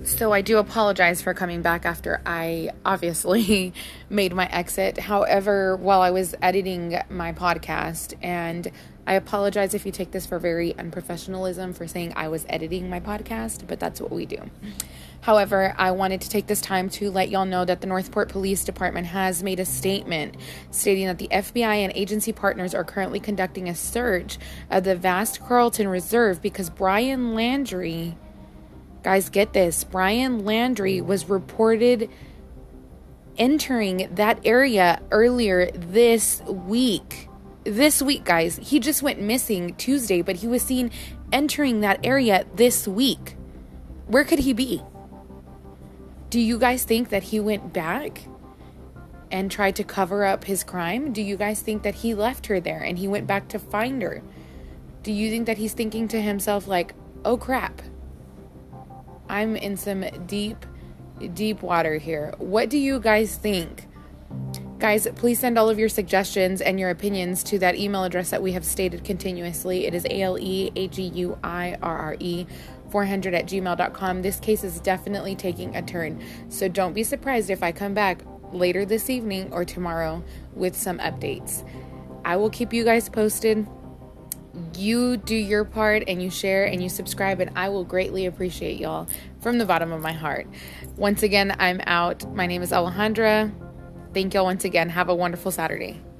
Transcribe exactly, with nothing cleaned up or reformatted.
So I do apologize for coming back after I obviously made my exit. However, while I was editing my podcast, and I apologize if you take this for very unprofessionalism for saying I was editing my podcast, but that's what we do. However, I wanted to take this time to let y'all know that the Northport Police Department has made a statement stating that the F B I and agency partners are currently conducting a search of the vast Carlton Reserve because Brian Landry, guys, get this, Brian Landry was reported entering that area earlier this week. This week, guys. He just went missing Tuesday, but he was seen entering that area this week. Where could he be? Do you guys think that he went back and tried to cover up his crime? Do you guys think that he left her there and he went back to find her? Do you think that he's thinking to himself like, oh crap, I'm in some deep, deep water here? What do you guys think? Guys, please send all of your suggestions and your opinions to that email address that we have stated continuously. It is A L E A G U I R R E four hundred at gmail dot com. This case is definitely taking a turn, so don't be surprised if I come back later this evening or tomorrow with some updates. I will keep you guys posted. You do your part and you share and you subscribe, and I will greatly appreciate y'all from the bottom of my heart. Once again, I'm out. My name is Alejandra. Thank y'all once again. Have a wonderful Saturday.